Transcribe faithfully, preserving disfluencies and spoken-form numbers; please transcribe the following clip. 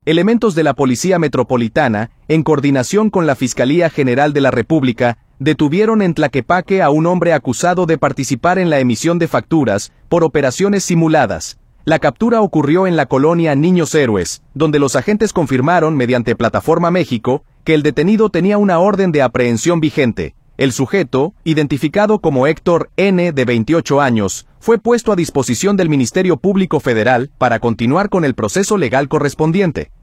Elementos de la Policía Metropolitana, en coordinación con la Fiscalía General de la República, detuvieron en Tlaquepaque a un hombre acusado de participar en la emisión de facturas por operaciones simuladas. La captura ocurrió en la colonia Niños Héroes, donde los agentes confirmaron mediante Plataforma México que el detenido tenía una orden de aprehensión vigente. El sujeto, identificado como Héctor N., de veintiocho años, fue puesto a disposición del Ministerio Público Federal para continuar con el proceso legal correspondiente.